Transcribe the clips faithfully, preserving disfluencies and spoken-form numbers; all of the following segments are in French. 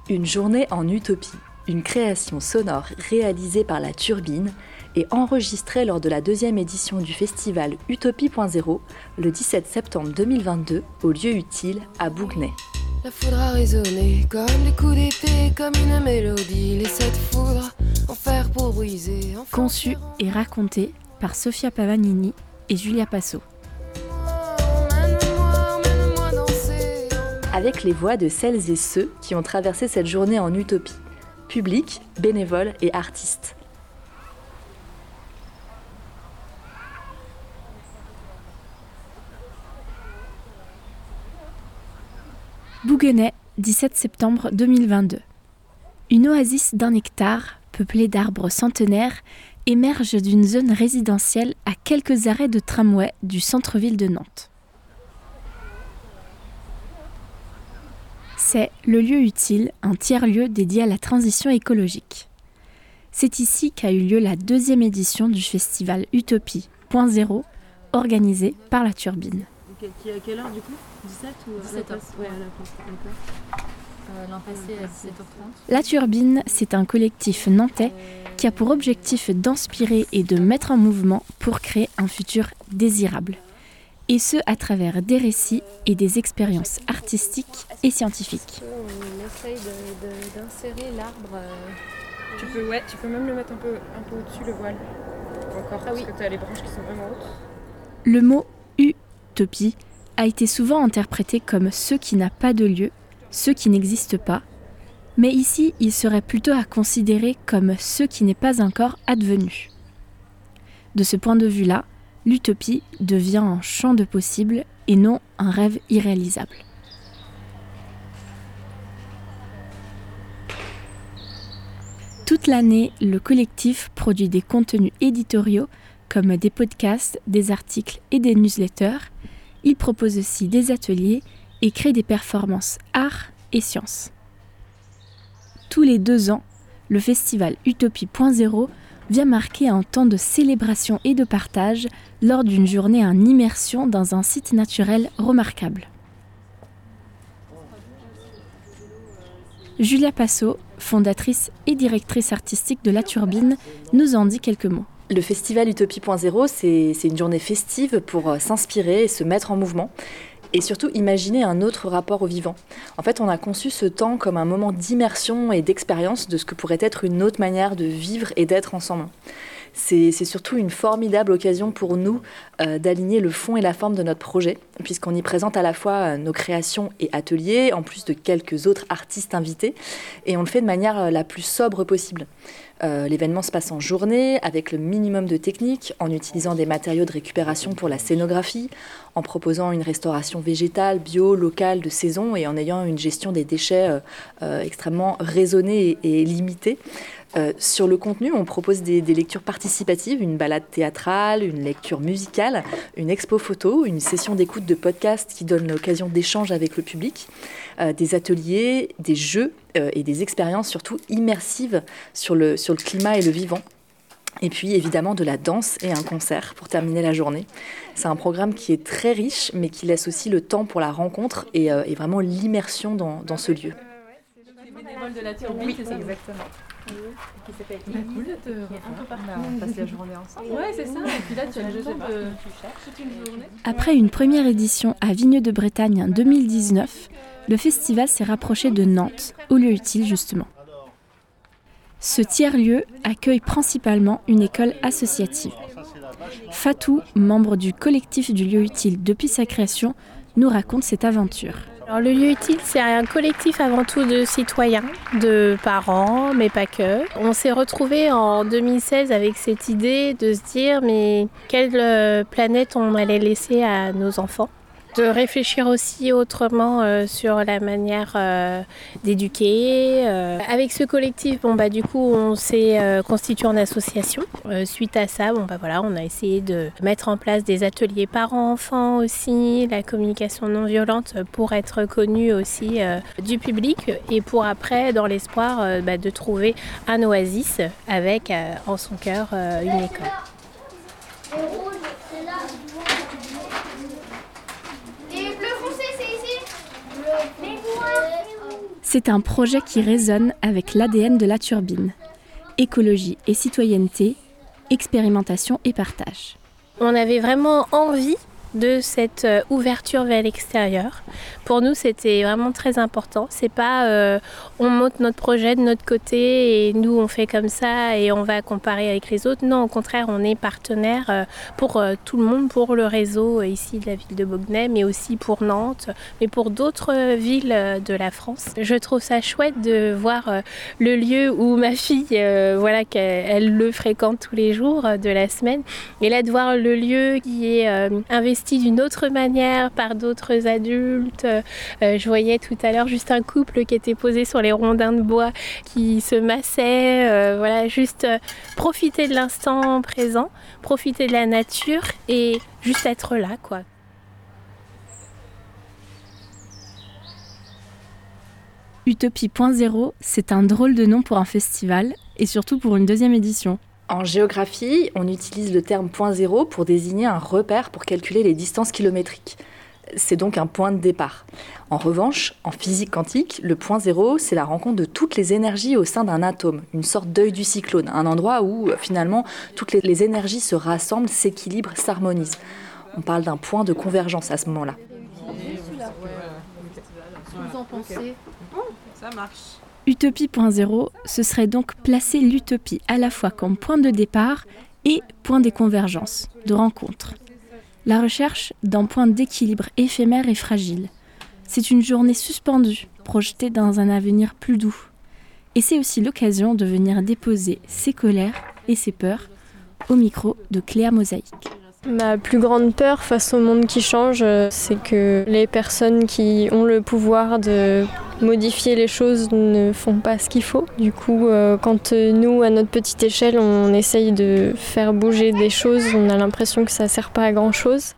Une journée en utopie, une création sonore réalisée par La Turbine et enregistrée lors de la deuxième édition du festival Utopie point zéro le dix-sept septembre deux mille vingt-deux au lieu utile à Bouguenais. La foudre a résonné comme des coups d'épée, comme une mélodie. Les sept foudres en fer pour briser. Conçu et raconté par Sofia Pavanini et Julia Passo. Avec les voix de celles et ceux qui ont traversé cette journée en utopie, public, bénévoles et artistes. Bouguenais, dix-sept septembre deux mille vingt-deux. Une oasis d'un hectare, peuplée d'arbres centenaires, émerge d'une zone résidentielle à quelques arrêts de tramway du centre-ville de Nantes. C'est le lieu utile, un tiers-lieu dédié à la transition écologique. C'est ici qu'a eu lieu la deuxième édition du festival Utopie point zéro, organisé par La Turbine. Qui est à quelle heure du coup ? dix-sept ou dix-sept heures. Ouais, à la place. D'accord. Euh, L'an passé à dix-sept heures trente. La Turbine, c'est un collectif nantais qui a pour objectif d'inspirer et de mettre en mouvement pour créer un futur désirable. Et ce, à travers des récits et des expériences artistiques et scientifiques. On essaye de, de, d'insérer l'arbre. Euh... Tu peux, ouais, tu peux même le mettre un peu, un peu au-dessus, le voile. Encore, Ah oui. parce que tu as les branches qui sont vraiment hautes. Le mot utopie a été souvent interprété comme ce qui n'a pas de lieu, ce qui n'existe pas. Mais ici, il serait plutôt à considérer comme ce qui n'est pas encore advenu. De ce point de vue-là, l'utopie devient un champ de possibles et non un rêve irréalisable. Toute l'année, le collectif produit des contenus éditoriaux comme des podcasts, des articles et des newsletters. Il propose aussi des ateliers et crée des performances art et sciences. Tous les deux ans, le festival Utopie point zéro vient marquer un temps de célébration et de partage lors d'une journée en immersion dans un site naturel remarquable. Julia Passo, fondatrice et directrice artistique de La Turbine, nous en dit quelques mots. Le festival Utopie point zéro, c'est, c'est une journée festive pour s'inspirer et se mettre en mouvement. Et surtout imaginer un autre rapport au vivant. En fait, on a conçu ce temps comme un moment d'immersion et d'expérience de ce que pourrait être une autre manière de vivre et d'être ensemble. C'est, c'est surtout une formidable occasion pour nous euh, d'aligner le fond et la forme de notre projet, puisqu'on y présente à la fois nos créations et ateliers, en plus de quelques autres artistes invités, et on le fait de manière la plus sobre possible. Euh, l'événement se passe en journée, avec le minimum de technique, en utilisant des matériaux de récupération pour la scénographie, en proposant une restauration végétale, bio, locale, de saison, et en ayant une gestion des déchets euh, euh, extrêmement raisonnée et, et limitée. Euh, sur le contenu, on propose des, des lectures participatives, une balade théâtrale, une lecture musicale, une expo photo, une session d'écoute de podcast qui donne l'occasion d'échanges avec le public, euh, des ateliers, des jeux euh, et des expériences surtout immersives sur le, sur le climat et le vivant. Et puis évidemment de la danse et un concert pour terminer la journée. C'est un programme qui est très riche mais qui laisse aussi le temps pour la rencontre et, euh, et vraiment l'immersion dans, dans ce lieu. Les bénévoles de La Turbine, oui, c'est ça. Exactement. Qui s'appelle Bah, cool de te revoir. On passe la journée ensemble. Ouais, c'est ça. Et puis là, tu as le temps de toute une journée. Après une première édition à Vigneux-de-Bretagne en deux mille dix-neuf, le festival s'est rapproché de Nantes, au lieu utile justement. Ce tiers-lieu accueille principalement une école associative. Fatou, membre du collectif du lieu utile depuis sa création, nous raconte cette aventure. Alors, le lieu utile, c'est un collectif avant tout de citoyens, de parents, mais pas que. On s'est retrouvés en deux mille seize avec cette idée de se dire mais quelle planète on allait laisser à nos enfants. De réfléchir aussi autrement euh, sur la manière euh, d'éduquer. Euh, avec ce collectif, bon, bah, du coup, on s'est euh, constitué en association. Euh, suite à ça, bon, bah, voilà, on a essayé de mettre en place des ateliers parents-enfants aussi, la communication non violente pour être connue aussi euh, du public et pour après, dans l'espoir euh, bah, de trouver un oasis avec euh, en son cœur euh, une école. Et bleu foncé, c'est ici ? C'est un projet qui résonne avec l'A D N de la turbine. Écologie et citoyenneté, expérimentation et partage. On avait vraiment envie de cette euh, ouverture vers l'extérieur. Pour nous, c'était vraiment très important. C'est pas euh, on monte notre projet de notre côté et nous on fait comme ça et on va comparer avec les autres. Non, au contraire, on est partenaire euh, pour euh, tout le monde, pour le réseau euh, ici de la ville de Baugenais, mais aussi pour Nantes, mais pour d'autres euh, villes euh, de la France. Je trouve ça chouette de voir euh, le lieu où ma fille, euh, voilà, qu'elle elle le fréquente tous les jours euh, de la semaine, et là de voir le lieu qui est euh, investi d'une autre manière par d'autres adultes. Euh, je voyais tout à l'heure juste un couple qui était posé sur les rondins de bois, qui se massait. Euh, voilà, juste euh, profiter de l'instant présent, profiter de la nature et juste être là, quoi. Utopie point zéro, c'est un drôle de nom pour un festival et surtout pour une deuxième édition. En géographie, on utilise le terme point zéro pour désigner un repère pour calculer les distances kilométriques. C'est donc un point de départ. En revanche, en physique quantique, le point zéro, c'est la rencontre de toutes les énergies au sein d'un atome, une sorte d'œil du cyclone, un endroit où finalement toutes les, les énergies se rassemblent, s'équilibrent, s'harmonisent. On parle d'un point de convergence à ce moment-là. Vous en pensez ? Ça marche. Utopie point zéro, ce serait donc placer l'utopie à la fois comme point de départ et point des convergences, de rencontre. La recherche d'un point d'équilibre éphémère et fragile. C'est une journée suspendue, projetée dans un avenir plus doux. Et c'est aussi l'occasion de venir déposer ses colères et ses peurs au micro de Cléa Mosaïque. Ma plus grande peur face au monde qui change, c'est que les personnes qui ont le pouvoir de modifier les choses ne font pas ce qu'il faut. Du coup, quand nous, à notre petite échelle, on essaye de faire bouger des choses, on a l'impression que ça ne sert pas à grand-chose.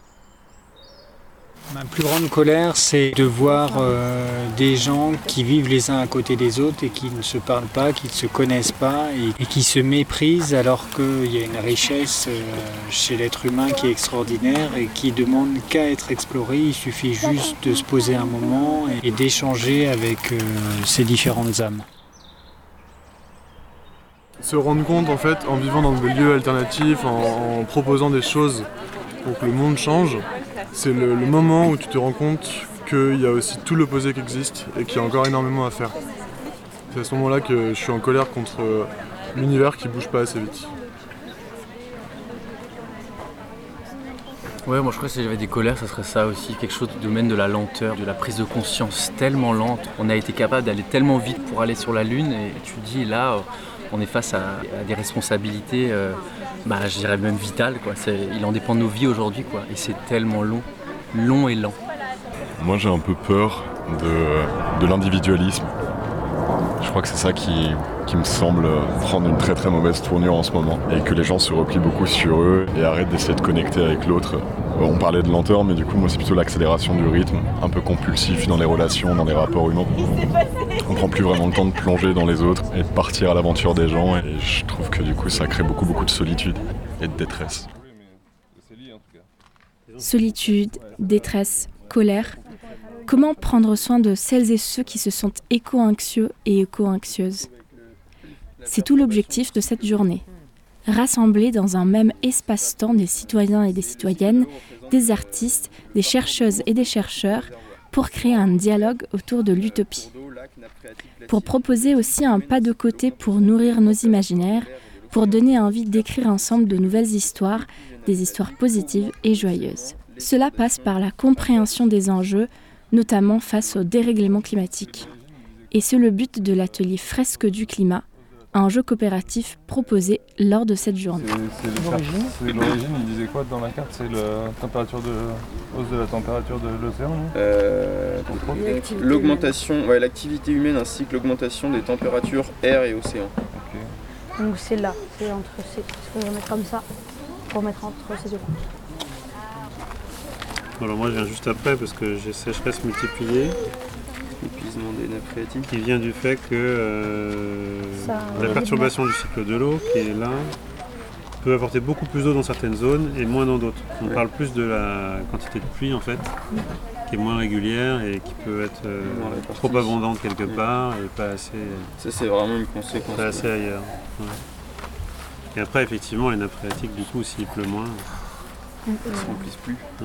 Ma plus grande colère, c'est de voir euh, des gens qui vivent les uns à côté des autres et qui ne se parlent pas, qui ne se connaissent pas et, et qui se méprisent alors qu'il y a une richesse euh, chez l'être humain qui est extraordinaire et qui demande qu'à être explorée. Il suffit juste de se poser un moment et, et d'échanger avec euh, ces différentes âmes. Se rendre compte en fait, en vivant dans des lieux alternatifs, en, en proposant des choses pour que le monde change, c'est le, le moment où tu te rends compte qu'il y a aussi tout l'opposé qui existe et qu'il y a encore énormément à faire. C'est à ce moment-là que je suis en colère contre l'univers qui bouge pas assez vite. Ouais, moi je crois que si j'avais des colères, ça serait ça aussi, quelque chose du domaine de la lenteur, de la prise de conscience tellement lente. On a été capable d'aller tellement vite pour aller sur la Lune et tu te dis là, on est face à, à des responsabilités, euh, bah, je dirais même vitales, quoi. C'est, il en dépend de nos vies aujourd'hui, quoi. Et c'est tellement long, long et lent. Moi j'ai un peu peur de, de l'individualisme. Je crois que c'est ça qui, qui me semble prendre une très très mauvaise tournure en ce moment. Et que les gens se replient beaucoup sur eux et arrêtent d'essayer de connecter avec l'autre. On parlait de lenteur, mais du coup moi c'est plutôt l'accélération du rythme, un peu compulsif dans les relations, dans les rapports humains. On prend plus vraiment le temps de plonger dans les autres et de partir à l'aventure des gens. Et je trouve que du coup ça crée beaucoup beaucoup de solitude et de détresse. Solitude, détresse, colère. Comment prendre soin de celles et ceux qui se sentent éco-anxieux et éco-anxieuses ? C'est tout l'objectif de cette journée. Rassembler dans un même espace-temps des citoyens et des citoyennes, des artistes, des chercheuses et des chercheurs pour créer un dialogue autour de l'utopie. Pour proposer aussi un pas de côté pour nourrir nos imaginaires, pour donner envie d'écrire ensemble de nouvelles histoires, des histoires positives et joyeuses. Cela passe par la compréhension des enjeux, notamment face au dérèglement climatique. Et c'est le but de l'atelier Fresques du climat, un jeu coopératif proposé lors de cette journée. C'est, c'est l'origine, c'est l'origine, il disait quoi dans la carte? C'est la température de hausse de la température de l'océan, non euh, L'augmentation, ouais, l'activité humaine ainsi que l'augmentation des températures air et océan. Okay. Donc c'est là, c'est entre ces, ce que je vais mettre comme ça, pour mettre entre ces deux couches. Alors moi je viens juste après parce que j'ai sécheresse multipliée. Épuisement des nappes phréatiques. Qui vient du fait que euh, la perturbation du cycle de l'eau qui est là peut apporter beaucoup plus d'eau dans certaines zones et moins dans d'autres. On ouais. parle plus de la quantité de pluie en fait qui est moins régulière et qui peut être euh, trop abondante quelque part et pas assez. Ça, c'est vraiment une conséquence. Pas assez ailleurs. Ouais. Et après, effectivement, les nappes phréatiques, du coup, s'il pleut moins, elles ne se remplissent plus. Ouais.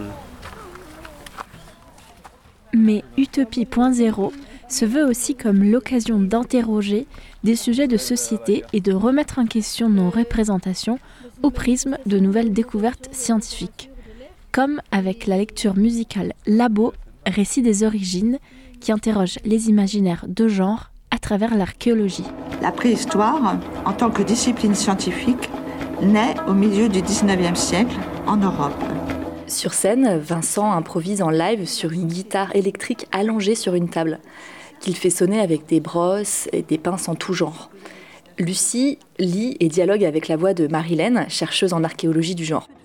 Mais Utopie point zéro se veut aussi comme l'occasion d'interroger des sujets de société et de remettre en question nos représentations au prisme de nouvelles découvertes scientifiques. Comme avec la lecture musicale Labo, Récit des origines, qui interroge les imaginaires de genre à travers l'archéologie. La préhistoire, en tant que discipline scientifique, naît au milieu du dix-neuvième siècle en Europe. Sur scène, Vincent improvise en live sur une guitare électrique allongée sur une table, qu'il fait sonner avec des brosses et des pinces en tout genre. Lucie lit et dialogue avec la voix de Marilène, chercheuse en archéologie du genre.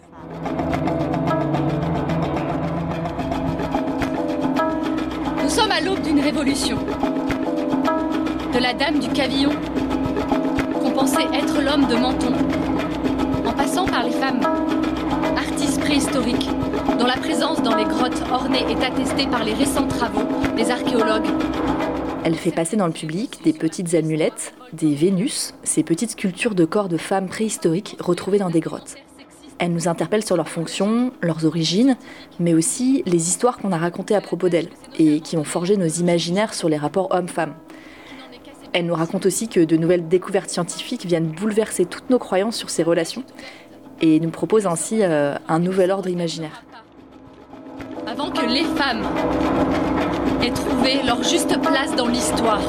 Nous sommes à l'aube d'une révolution. De la dame du cavillon, qu'on pensait être l'homme de Menton, en passant par les femmes, artistes préhistoriques, dont la présence dans les grottes ornées est attestée par les récents travaux des archéologues. Elle fait passer dans le public des petites amulettes, des Vénus, ces petites sculptures de corps de femmes préhistoriques retrouvées dans des grottes. Elle nous interpelle sur leurs fonctions, leurs origines, mais aussi les histoires qu'on a racontées à propos d'elles et qui ont forgé nos imaginaires sur les rapports hommes-femmes. Elle nous raconte aussi que de nouvelles découvertes scientifiques viennent bouleverser toutes nos croyances sur ces relations et nous propose ainsi euh, un nouvel ordre imaginaire. Avant que les femmes aient trouvé leur juste place dans l'histoire.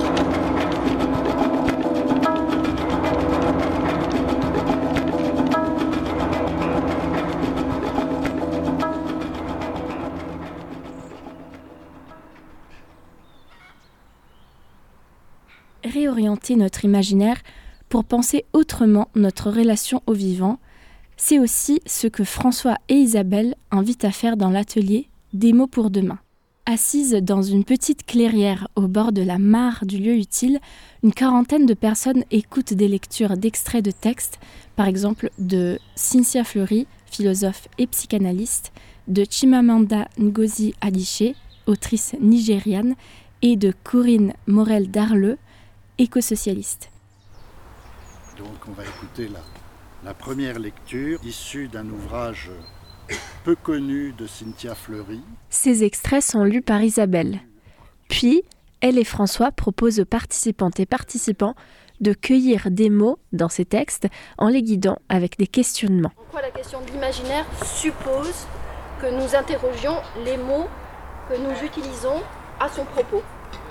Réorienter notre imaginaire pour penser autrement notre relation au vivant, c'est aussi ce que François et Isabelle invitent à faire dans l'atelier Des mots pour demain. Assises dans une petite clairière au bord de la mare du lieu utile, une quarantaine de personnes écoutent des lectures d'extraits de textes, par exemple de Cynthia Fleury, philosophe et psychanalyste, de Chimamanda Ngozi Adichie, autrice nigériane, et de Corinne Morel-Darleux, éco-socialiste. Donc on va écouter la, la première lecture issue d'un ouvrage peu connu de Cynthia Fleury. Ces extraits sont lus par Isabelle. Puis, elle et François proposent aux participantes et participants de cueillir des mots dans ces textes en les guidant avec des questionnements. Pourquoi la question de l'imaginaire suppose que nous interrogions les mots que nous utilisons à son propos.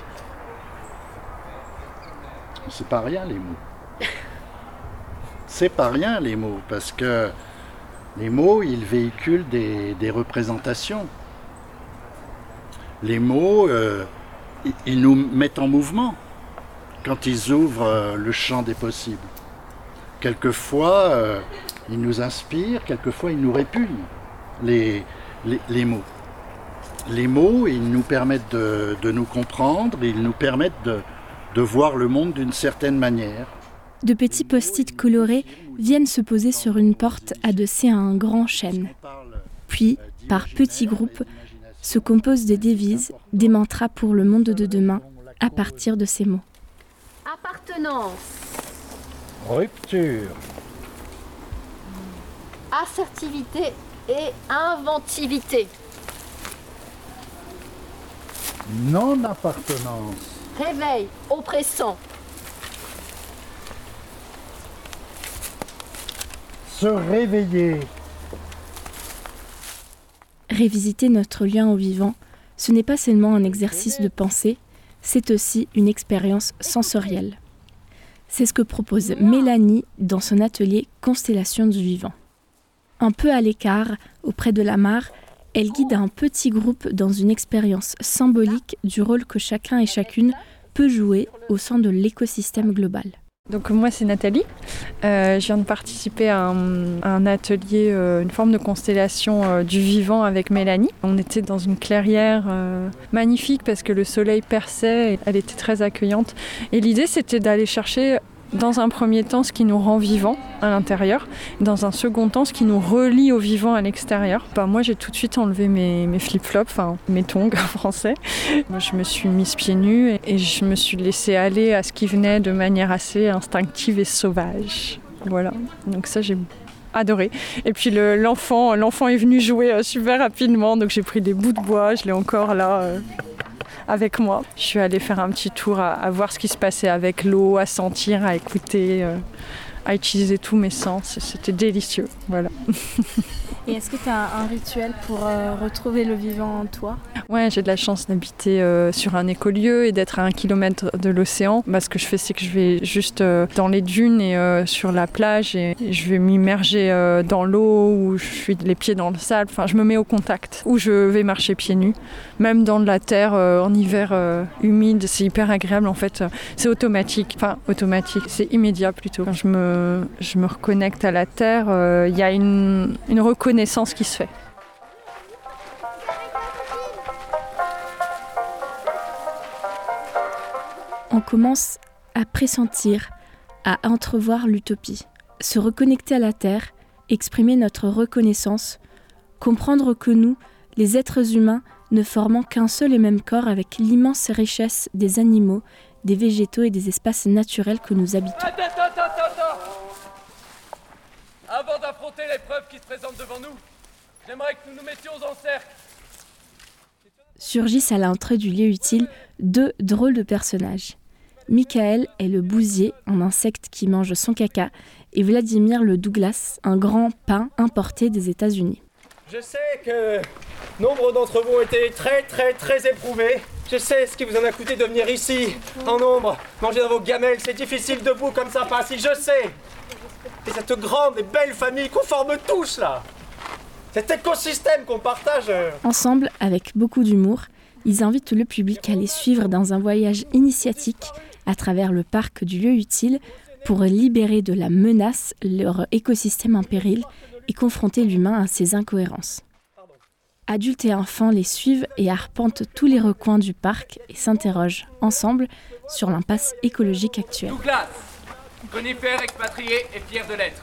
C'est pas rien les mots. C'est pas rien les mots, parce que les mots, ils véhiculent des, des représentations. Les mots, euh, ils nous mettent en mouvement quand ils ouvrent euh, le champ des possibles. Quelquefois, euh, ils nous inspirent, quelquefois, ils nous répugnent, les, les, les mots. Les mots, ils nous permettent de, de nous comprendre, ils nous permettent de, de voir le monde d'une certaine manière. De petits post-it colorés viennent se poser sur une porte adossée à un grand chêne. Puis, par petits groupes, se composent des devises, des mantras pour le monde de demain, à partir de ces mots. Appartenance. Rupture. Assertivité et inventivité. Non-appartenance. Réveil oppressant. Se réveiller. Révisiter notre lien au vivant, ce n'est pas seulement un exercice de pensée, c'est aussi une expérience sensorielle. C'est ce que propose Mélanie dans son atelier Constellation du vivant. Un peu à l'écart, auprès de la mare, elle guide un petit groupe dans une expérience symbolique du rôle que chacun et chacune peut jouer au sein de l'écosystème global. Donc moi c'est Nathalie, euh, je viens de participer à un, un atelier, euh, une forme de constellation euh, du vivant avec Mélanie. On était dans une clairière euh, magnifique parce que le soleil perçait, et elle était très accueillante. Et l'idée c'était d'aller chercher Dans un premier temps, ce qui nous rend vivants à l'intérieur. Dans un second temps, ce qui nous relie au vivant à l'extérieur. Bah, moi, j'ai tout de suite enlevé mes, mes flip-flops, enfin mes tongs en français. Moi, je me suis mise pieds nus et, et je me suis laissée aller à ce qui venait de manière assez instinctive et sauvage. Voilà, donc ça, j'ai adoré. Et puis le, l'enfant, l'enfant est venu jouer euh, super rapidement, donc j'ai pris des bouts de bois, je l'ai encore là... Euh... avec moi. Je suis allée faire un petit tour à, à voir ce qui se passait avec l'eau, à sentir, à écouter, euh, à utiliser tous mes sens. C'était délicieux, voilà. Et est-ce que tu as un rituel pour euh, retrouver le vivant en toi ? Ouais, j'ai de la chance d'habiter euh, sur un écolieu et d'être à un kilomètre de l'océan. Bah, ce que je fais, c'est que je vais juste euh, dans les dunes et euh, sur la plage et, et je vais m'immerger euh, dans l'eau ou je suis les pieds dans le sable. Enfin, je me mets au contact ou je vais marcher pieds nus. Même dans de la terre euh, en hiver euh, humide, c'est hyper agréable en fait. C'est automatique, enfin automatique, c'est immédiat plutôt. Quand je me, je me reconnecte à la terre, il euh, y a une, une reconnaissance qui se fait. On commence à pressentir, à entrevoir l'utopie. Se reconnecter à la terre, exprimer notre reconnaissance, comprendre que nous, les êtres humains, ne formant qu'un seul et même corps avec l'immense richesse des animaux, des végétaux et des espaces naturels que nous habitons. Attends, attends, attends, attends. Avant d'affronter l'épreuve qui se présente devant nous, j'aimerais que nous nous mettions en cercle. Surgissent à l'entrée du lieu utile deux drôles de personnages. Michael est le bousier, un insecte qui mange son caca, et Vladimir le Douglas, un grand pain importé des États-Unis. Je sais que nombre d'entre vous ont été très très très éprouvés. Je sais ce qui vous en a coûté de venir ici, en nombre, manger dans vos gamelles, c'est difficile debout comme ça, pas assis, je sais. Et cette grande et belle famille qu'on forme tous là, cet écosystème qu'on partage. Ensemble, avec beaucoup d'humour, ils invitent le public à les suivre dans un voyage initiatique à travers le parc du lieu utile pour libérer de la menace leur écosystème en péril et confronter l'humain à ses incohérences. Adultes et enfants les suivent et arpentent tous les recoins du parc et s'interrogent ensemble sur l'impasse écologique actuelle. Douglas, conifère expatrié et fier de l'être.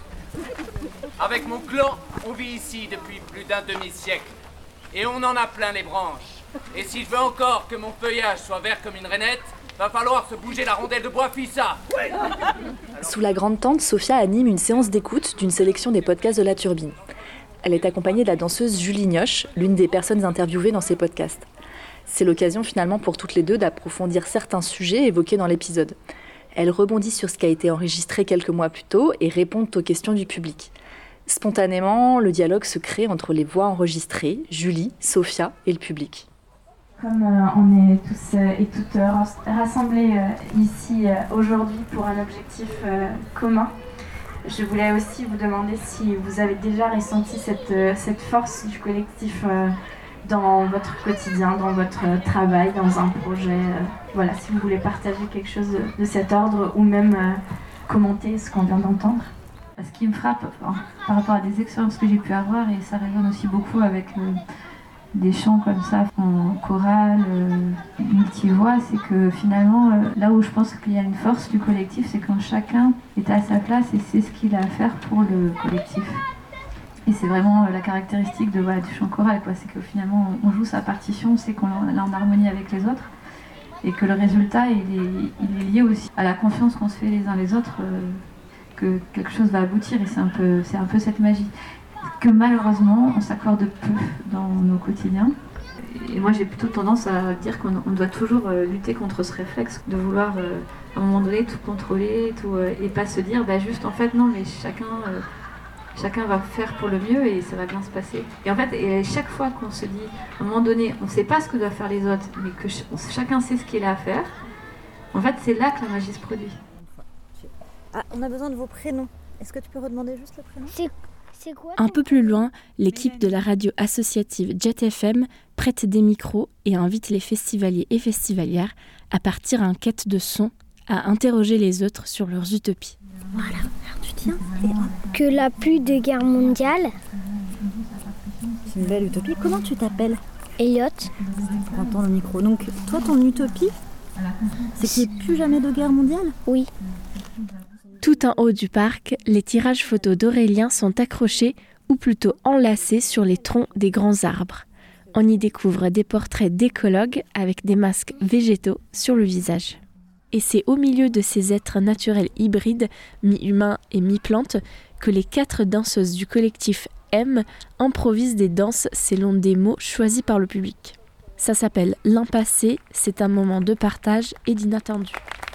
Avec mon clan, on vit ici depuis plus d'un demi-siècle. Et on en a plein les branches. Et si je veux encore que mon feuillage soit vert comme une rainette, va falloir se bouger la rondelle de bois fissa. Ouais. Sous la grande tente, Sophia anime une séance d'écoute d'une sélection des podcasts de La Turbine. Elle est accompagnée de la danseuse Julie Nioche, l'une des personnes interviewées dans ces podcasts. C'est l'occasion finalement pour toutes les deux d'approfondir certains sujets évoqués dans l'épisode. Elles rebondissent sur ce qui a été enregistré quelques mois plus tôt et répondent aux questions du public. Spontanément, le dialogue se crée entre les voix enregistrées, Julie, Sophia et le public. Comme euh, on est tous euh, et toutes euh, rassemblés euh, ici euh, aujourd'hui pour un objectif euh, commun, je voulais aussi vous demander si vous avez déjà ressenti cette, euh, cette force du collectif euh, dans votre quotidien, dans votre euh, travail, dans un projet. Euh, voilà, si vous voulez partager quelque chose de, de cet ordre ou même euh, commenter ce qu'on vient d'entendre. Ce qui me frappe enfin, par rapport à des expériences que j'ai pu avoir, et ça résonne aussi beaucoup avec euh, des chants comme ça, en chorale, euh, multi-voix, c'est que finalement, euh, là où je pense qu'il y a une force du collectif, c'est quand chacun est à sa place et sait ce qu'il a à faire pour le collectif. Et c'est vraiment euh, la caractéristique de, voilà, du chant choral, quoi. C'est que finalement, on joue sa partition, on sait qu'on est en harmonie avec les autres, et que le résultat, il est, il est lié aussi à la confiance qu'on se fait les uns les autres, euh, que quelque chose va aboutir, et c'est un peu, c'est un peu cette magie que malheureusement on s'accorde peu dans nos quotidiens. Et moi j'ai plutôt tendance à dire qu'on on doit toujours euh, lutter contre ce réflexe de vouloir euh, à un moment donné tout contrôler tout, euh, et pas se dire bah juste en fait non mais chacun, euh, chacun va faire pour le mieux et ça va bien se passer. Et en fait et chaque fois qu'on se dit à un moment donné on ne sait pas ce que doivent faire les autres mais que ch- chacun sait ce qu'il a à faire, en fait c'est là que la magie se produit. Ah, on a besoin de vos prénoms. Est-ce que tu peux redemander juste le prénom ? C'est, c'est quoi Un peu plus loin, l'équipe de la radio associative Jet F M prête des micros et invite les festivaliers et festivalières à partir en quête de son, à interroger les autres sur leurs utopies. Voilà, tu tiens. Que la plus de guerre mondiale. C'est une belle utopie. Comment tu t'appelles ? Elliot. Prends ton micro. Donc, toi, ton utopie, c'est qu'il n'y ait plus jamais de guerre mondiale ? Oui. Tout en haut du parc, les tirages photos d'Aurélien sont accrochés ou plutôt enlacés sur les troncs des grands arbres. On y découvre des portraits d'écologues avec des masques végétaux sur le visage. Et c'est au milieu de ces êtres naturels hybrides, mi-humains et mi-plantes, que les quatre danseuses du collectif M improvisent des danses selon des mots choisis par le public. Ça s'appelle l'impassé, c'est un moment de partage et d'inattendu.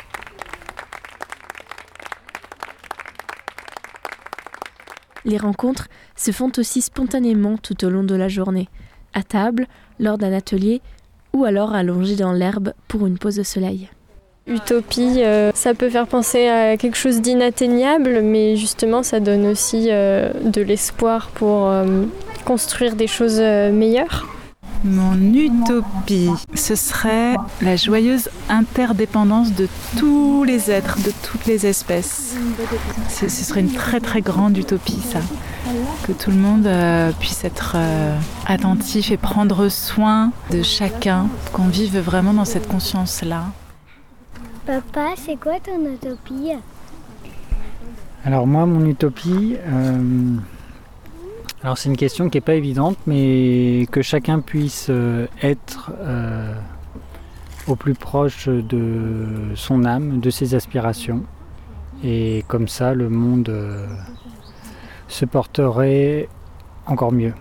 Les rencontres se font aussi spontanément tout au long de la journée, à table, lors d'un atelier ou alors allongés dans l'herbe pour une pause de soleil. Utopie, euh, ça peut faire penser à quelque chose d'inatteignable, mais justement ça donne aussi euh, de l'espoir pour euh, construire des choses euh, meilleures. Mon utopie, ce serait la joyeuse interdépendance de tous les êtres, de toutes les espèces. Ce, ce serait une très très grande utopie, ça. Que tout le monde euh, puisse être euh, attentif et prendre soin de chacun, qu'on vive vraiment dans cette conscience-là. Papa, c'est quoi ton utopie? Alors moi, mon utopie, euh, alors c'est une question qui n'est pas évidente, mais que chacun puisse euh, être euh, au plus proche de son âme, de ses aspirations. Et comme ça, le monde euh, se porterait encore mieux.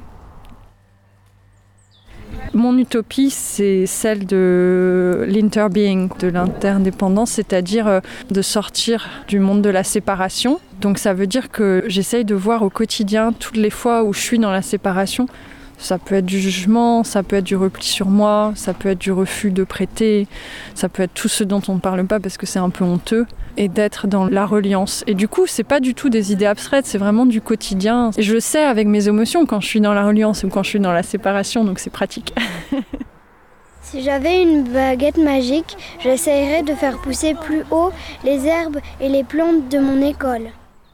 Mon utopie, c'est celle de l'interbeing, de l'interdépendance, c'est-à-dire de sortir du monde de la séparation. Donc ça veut dire que j'essaye de voir au quotidien, toutes les fois où je suis dans la séparation, ça peut être du jugement, ça peut être du repli sur moi, ça peut être du refus de prêter, ça peut être tout ce dont on ne parle pas parce que c'est un peu honteux, et d'être dans la reliance. Et du coup, c'est pas du tout des idées abstraites, c'est vraiment du quotidien. Et je sais avec mes émotions quand je suis dans la reliance ou quand je suis dans la séparation, donc c'est pratique. Si j'avais une baguette magique, j'essayerais de faire pousser plus haut les herbes et les plantes de mon école.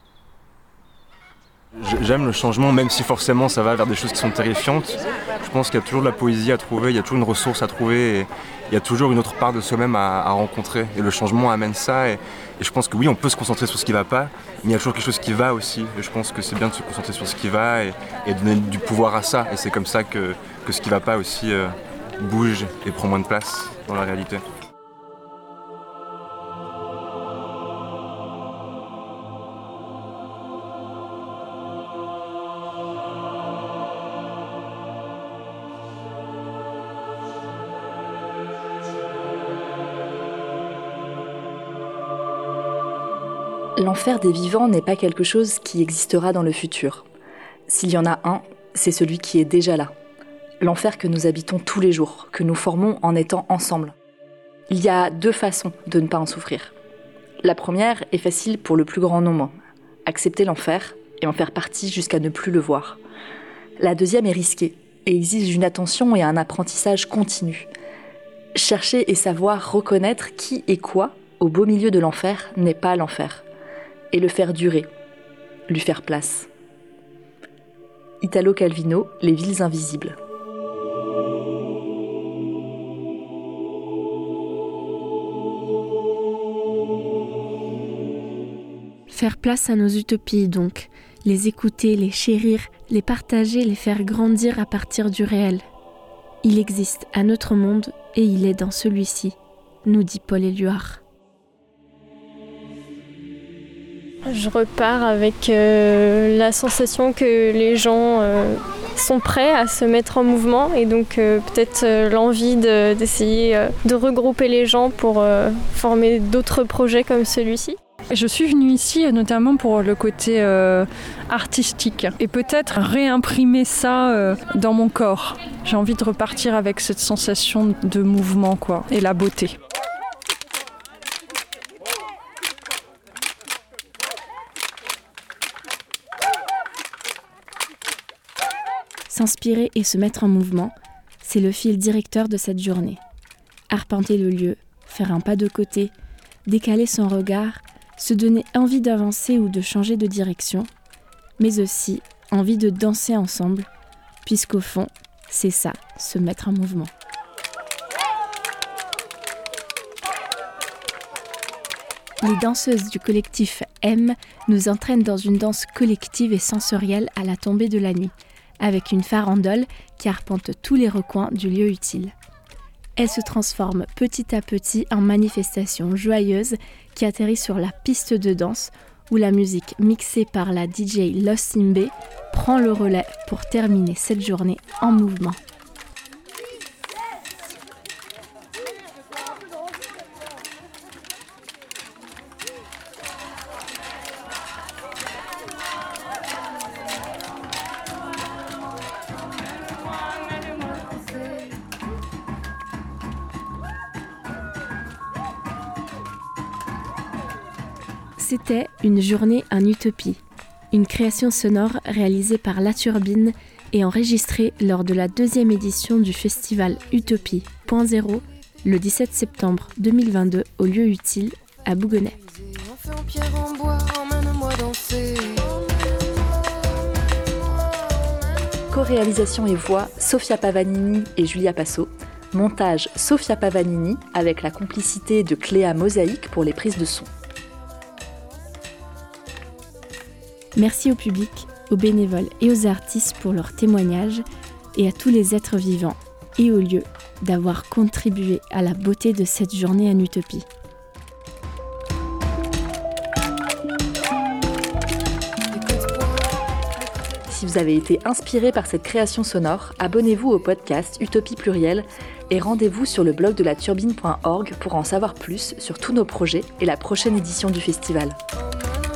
J'aime le changement, même si forcément ça va vers des choses qui sont terrifiantes. Je pense qu'il y a toujours de la poésie à trouver, il y a toujours une ressource à trouver, et il y a toujours une autre part de soi-même à, à rencontrer. Et le changement amène ça, et, et je pense que oui, on peut se concentrer sur ce qui ne va pas, mais il y a toujours quelque chose qui va aussi. Et je pense que c'est bien de se concentrer sur ce qui va et, et donner du pouvoir à ça. Et c'est comme ça que, que ce qui ne va pas aussi euh, bouge et prend moins de place dans la réalité. L'enfer des vivants n'est pas quelque chose qui existera dans le futur. S'il y en a un, c'est celui qui est déjà là. L'enfer que nous habitons tous les jours, que nous formons en étant ensemble. Il y a deux façons de ne pas en souffrir. La première est facile pour le plus grand nombre. Accepter l'enfer et en faire partie jusqu'à ne plus le voir. La deuxième est risquée et exige une attention et un apprentissage continu. Chercher et savoir reconnaître qui et quoi, au beau milieu de l'enfer, n'est pas l'enfer. Et le faire durer, lui faire place. Italo Calvino, Les villes invisibles. Faire place à nos utopies donc, les écouter, les chérir, les partager, les faire grandir à partir du réel. Il existe un autre monde et il est dans celui-ci, nous dit Paul Éluard. Je repars avec euh, la sensation que les gens euh, sont prêts à se mettre en mouvement et donc euh, peut-être euh, l'envie de, d'essayer euh, de regrouper les gens pour euh, former d'autres projets comme celui-ci. Je suis venue ici notamment pour le côté euh, artistique et peut-être réimprimer ça euh, dans mon corps. J'ai envie de repartir avec cette sensation de mouvement quoi, et la beauté. S'inspirer et se mettre en mouvement, c'est le fil directeur de cette journée. Arpenter le lieu, faire un pas de côté, décaler son regard, se donner envie d'avancer ou de changer de direction, mais aussi envie de danser ensemble, puisqu'au fond, c'est ça, se mettre en mouvement. Les danseuses du collectif M nous entraînent dans une danse collective et sensorielle à la tombée de la nuit, avec une farandole qui arpente tous les recoins du lieu utile. Elle se transforme petit à petit en manifestation joyeuse qui atterrit sur la piste de danse où la musique mixée par la D J Losimbe prend le relais pour terminer cette journée en mouvement. C'était Une journée en utopie, une création sonore réalisée par La Turbine et enregistrée lors de la deuxième édition du festival Utopie point zéro le dix-sept septembre deux mille vingt-deux au lieu utile à Bouguenais. Co-réalisation et voix, Sofia Pavanini et Julia Passo. Montage, Sofia Pavanini, avec la complicité de Cléa Mosaïque pour les prises de son. Merci au public, aux bénévoles et aux artistes pour leurs témoignages et à tous les êtres vivants et aux lieux d'avoir contribué à la beauté de cette journée en utopie. Si vous avez été inspiré par cette création sonore, abonnez-vous au podcast Utopie Plurielle et rendez-vous sur le blog de la turbine point org pour en savoir plus sur tous nos projets et la prochaine édition du festival.